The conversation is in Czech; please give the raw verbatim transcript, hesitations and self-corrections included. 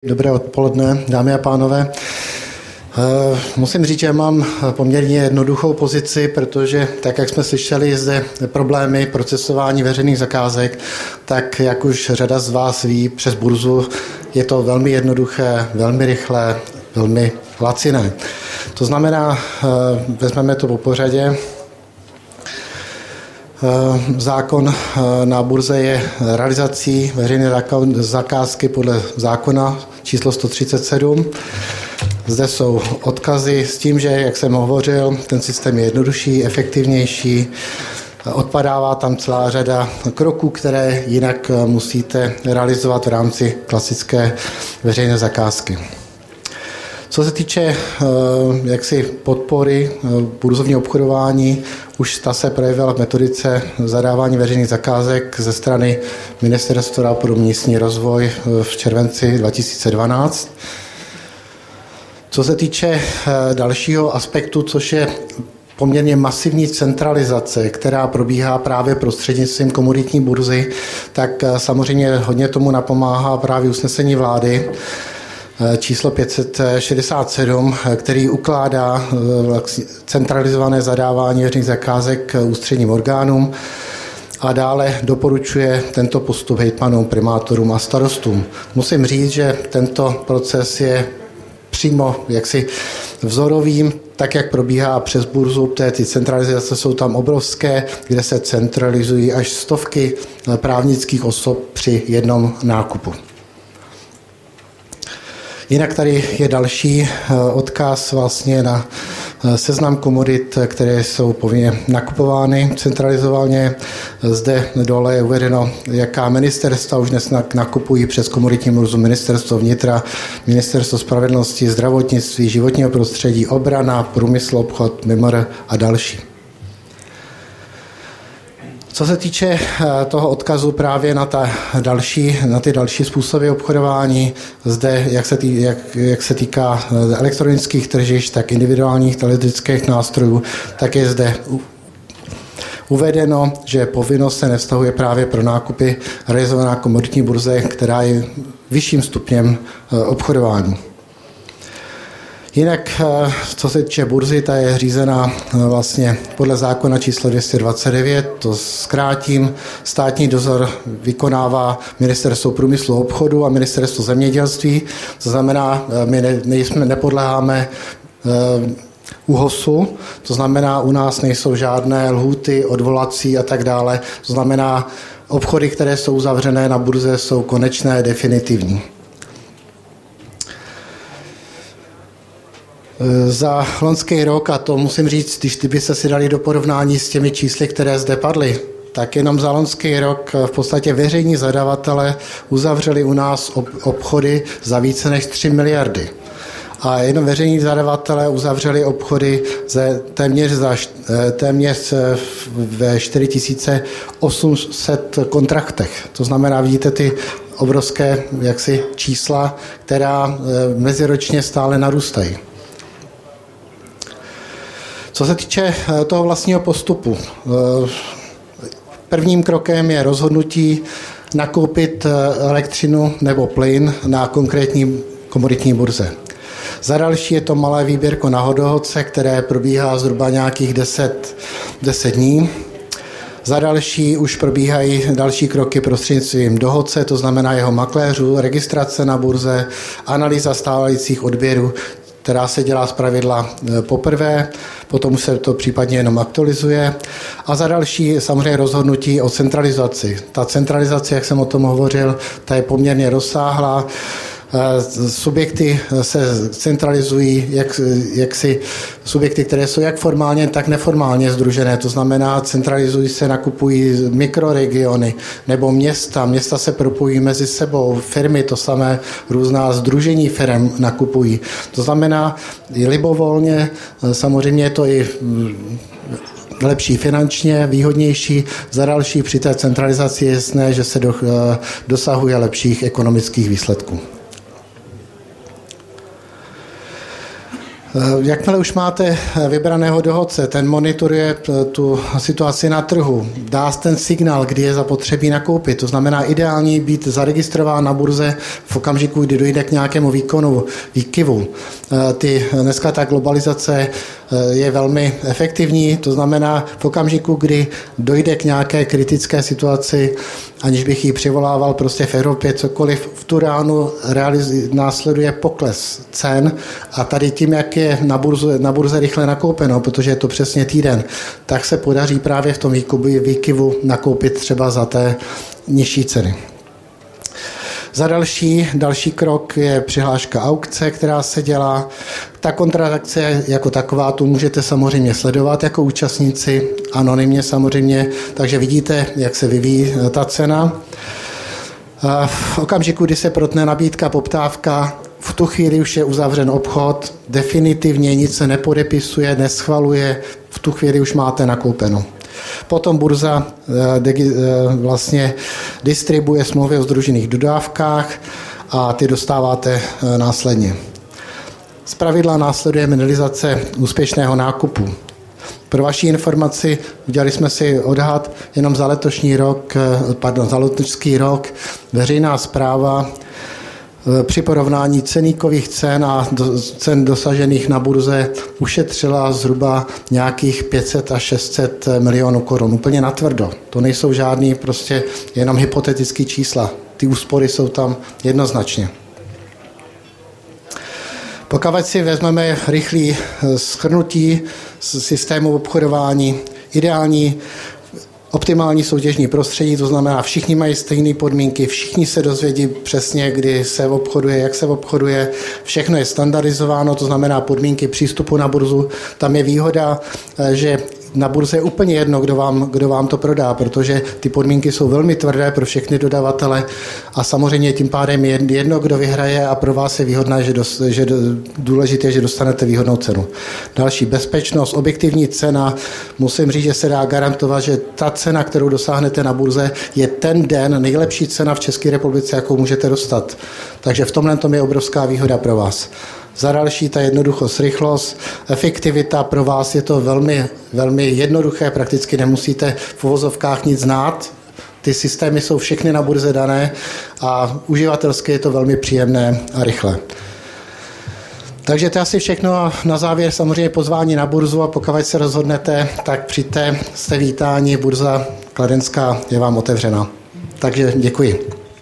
Dobré odpoledne, dámy a pánové. Musím říct, že mám poměrně jednoduchou pozici, protože tak, jak jsme slyšeli zde problémy procesování veřejných zakázek, tak jak už řada z vás ví, přes burzu je to velmi jednoduché, velmi rychlé, velmi laciné. To znamená, vezmeme to po pořadě. Zákon na burze je realizací veřejné zakázky podle zákona číslo sto třicet sedm. Zde jsou odkazy s tím, že, jak jsem hovořil, ten systém je jednodušší, efektivnější, odpadává tam celá řada kroků, které jinak musíte realizovat v rámci klasické veřejné zakázky. Co se týče jaksi podpory burzovního obchodování, už ta se projevila v metodice zadávání veřejných zakázek ze strany Ministerstva pro místní rozvoj v červenci dva tisíce dvanáct. Co se týče dalšího aspektu, což je poměrně masivní centralizace, která probíhá právě prostřednictvím komoditní burzy, tak samozřejmě hodně tomu napomáhá právě usnesení vlády číslo pět set šedesát sedm, který ukládá centralizované zadávání veřejných zakázek ústředním orgánům a dále doporučuje tento postup hejtmanům, primátorům a starostům. Musím říct, že tento proces je přímo jaksi vzorovým, tak jak probíhá přes burzu, ty centralizace jsou tam obrovské, kde se centralizují až stovky právnických osob při jednom nákupu. Jinak tady je další odkaz vlastně na seznam komodit, které jsou povinně nakupovány centralizovaně. Zde dole je uvedeno, jaká ministerstva už dnes nakupují přes komoditní burzu: Ministerstvo vnitra, Ministerstvo spravedlnosti, zdravotnictví, životního prostředí, obrana, průmysl, obchod, M M R a další. Co se týče toho odkazu právě na, ta další, na ty další způsoby obchodování, zde, jak se, tý, jak, jak se týká elektronických tržišť, tak individuálních telefonických nástrojů, tak je zde uvedeno, že povinnost se nevztahuje právě pro nákupy realizovaná komoditní burze, která je vyšším stupněm obchodování. Jinak, co se týče burzy, ta je řízená vlastně podle zákona číslo dvě stě dvacet devět, to zkrátím. Státní dozor vykonává Ministerstvo průmyslu a obchodu a Ministerstvo zemědělství. To znamená, my ne, nejsme, nepodléháme ÚOHSu, to znamená, u nás nejsou žádné lhůty, odvolací a tak dále. To znamená, obchody, které jsou uzavřené na burze, jsou konečné, definitivní. Za loňský rok, a to musím říct, když ty by se si dali do porovnání s těmi čísly, které zde padly, tak jenom za loňský rok v podstatě veřejní zadavatelé uzavřeli u nás obchody za více než tři miliardy. A jenom veřejní zadavatelé uzavřeli obchody ze téměř, za, téměř ve čtyři tisíce osm set kontraktech. To znamená, vidíte ty obrovské jaksi čísla, která meziročně stále narůstají. Co se týče toho vlastního postupu, prvním krokem je rozhodnutí nakoupit elektřinu nebo plyn na konkrétní komoditní burze. Za další je to malé výběrko na hodohodce, které probíhá zhruba nějakých deset, deset dní. Za další už probíhají další kroky prostřednictvím dohodce, to znamená jeho makléřů, registrace na burze, analýza stávajících odběrů, která se dělá zpravidla poprvé, potom se to případně jenom aktualizuje. A za další samozřejmě rozhodnutí o centralizaci. Ta centralizace, jak jsem o tom hovořil, ta je poměrně rozsáhlá. Subjekty se centralizují, jak, jak si subjekty, které jsou jak formálně, tak neformálně sdružené. To znamená, centralizují se, nakupují mikroregiony nebo města. Města se propojí mezi sebou, firmy, to samé různá sdružení firem nakupují. To znamená, libovolně, samozřejmě je to i lepší finančně, výhodnější. Za další při té centralizaci je jasné, že se do, dosahuje lepších ekonomických výsledků. Jakmile už máte vybraného dohodce, ten monitoruje tu situaci na trhu, dá ten signál, kdy je zapotřebí nakoupit. To znamená ideální být zaregistrován na burze v okamžiku, kdy dojde k nějakému výkonu, výkyvu. Ty, dneska ta globalizace je velmi efektivní, to znamená v okamžiku, kdy dojde k nějaké kritické situaci, aniž bych ji přivolával prostě v Evropě cokoliv, v tu ránu realiz- následuje pokles cen a tady tím, jak je na burze, na burze rychle nakoupeno, protože je to přesně týden, tak se podaří právě v tom výkyvu nakoupit třeba za té nižší ceny. Za další, další krok je přihláška aukce, která se dělá. Ta kontrakce jako taková, tu můžete samozřejmě sledovat jako účastníci, anonymně samozřejmě, takže vidíte, jak se vyvíjí ta cena. V okamžiku, kdy se protne nabídka, poptávka, v tu chvíli už je uzavřen obchod, definitivně nic se nepodepisuje, neschvaluje, v tu chvíli už máte nakoupeno. Potom burza vlastně distribuje smlouvy o sdružených dodávkách a ty dostáváte následně. Zpravidla následuje minimalizace úspěšného nákupu. Pro vaši informaci, udělali jsme si odhad jenom za letošní rok, pardon, za letošní rok veřejná správa při porovnání ceníkových cen a do, cen dosažených na burze ušetřila zhruba nějakých pět set až šest set milionů korun. Úplně natvrdo. To nejsou žádný prostě jenom hypotetické čísla. Ty úspory jsou tam jednoznačně. Pokud si vezmeme rychlé shrnutí systému obchodování, ideální optimální soutěžní prostředí, to znamená, všichni mají stejné podmínky, všichni se dozvědí přesně, kdy se obchoduje, jak se obchoduje, všechno je standardizováno, to znamená podmínky přístupu na burzu. Tam je výhoda, že na burze je úplně jedno, kdo vám, kdo vám to prodá, protože ty podmínky jsou velmi tvrdé pro všechny dodavatele a samozřejmě tím pádem je jedno, kdo vyhraje a pro vás je výhodné, že, dos, že důležité, že dostanete výhodnou cenu. Další bezpečnost, objektivní cena, musím říct, že se dá garantovat, že ta cena, kterou dosáhnete na burze, je ten den nejlepší cena v České republice, jakou můžete dostat. Takže v tomhle tom je obrovská výhoda pro vás. Za další ta jednoduchost, rychlost, efektivita pro vás je to velmi, velmi jednoduché, prakticky nemusíte v uvozovkách nic znát. Ty systémy jsou všechny na burze dané a uživatelsky je to velmi příjemné a rychlé. Takže to je asi všechno a na závěr samozřejmě pozvání na burzu a pokud se rozhodnete, tak přijďte, jste vítáni, burza kladenská je vám otevřena. Takže děkuji.